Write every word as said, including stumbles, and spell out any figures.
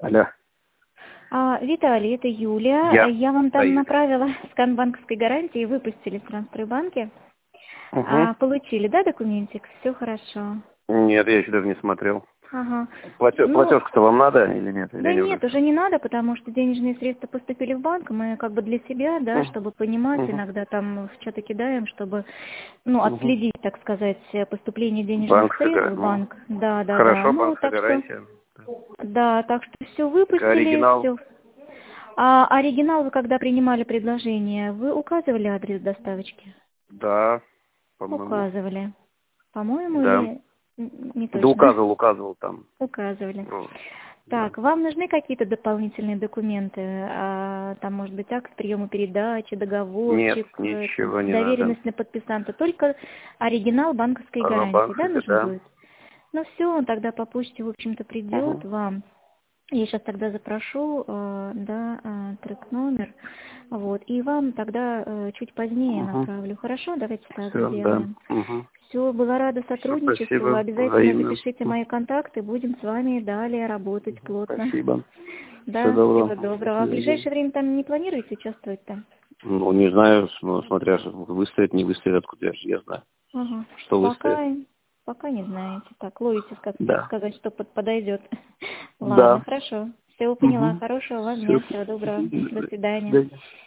Алло. А, Виталий, это Юлия. Я. Я вам Да, там Юля. направила скан банковской гарантии, выпустили в Трансстройбанке. Угу. А, получили, да, документик? Все хорошо. Нет, я еще даже не смотрел. Ага. Плате- Ну, Платежка-то вам надо или нет? Или да они уже нет, все? уже не надо, потому что денежные средства поступили в банк. Мы как бы для себя, да, чтобы понимать, Угу. иногда там в чаты кидаем, чтобы, ну, Угу. отследить, так сказать, поступление денежных Банковская средств гарантия. в Ну, банк. Да, да, да. хорошо, Ну, банковская так что, гарантия. да, так что все выпустили, Оригинал? все. А оригинал вы когда принимали предложение, вы указывали адрес доставочки? Да, по-моему. Указывали. По-моему, Да. или н- не Да точно? указывал, указывал там. Указывали. Ну, да. Так, вам нужны какие-то дополнительные документы? А, там, может быть, акт приема передачи, Нет, договорчик, э, ничего не надо. доверенность на подписанта. Только оригинал банковской А, гарантии, да, банковская, нужен да. будет? Ну все, он тогда по почте, в общем-то, придет Угу. вам. Я сейчас тогда запрошу, э, да, э, трек-номер, вот, и вам тогда э, чуть позднее Угу. направлю. Хорошо, давайте так Все, да. сделаем. Угу. Все, была рада Все, сотрудничеству. спасибо. Обязательно Взаимно. запишите мои контакты, будем с вами далее работать плотно. Спасибо. Всего Да, доброго. всего До доброго. А в свидания. ближайшее время там не планируете участвовать там? Ну, не знаю, ну, смотря что выстоит, не выстоит, откуда я, ж- я знаю. Ага. Что выстоит? Пока, пока не знаете. Так, ловите, как так Да. сказать, что под- подойдет. Ладно, Да. хорошо. Все поняла. Угу. Хорошего вам Все. дня, всего доброго. До До свидания. свидания.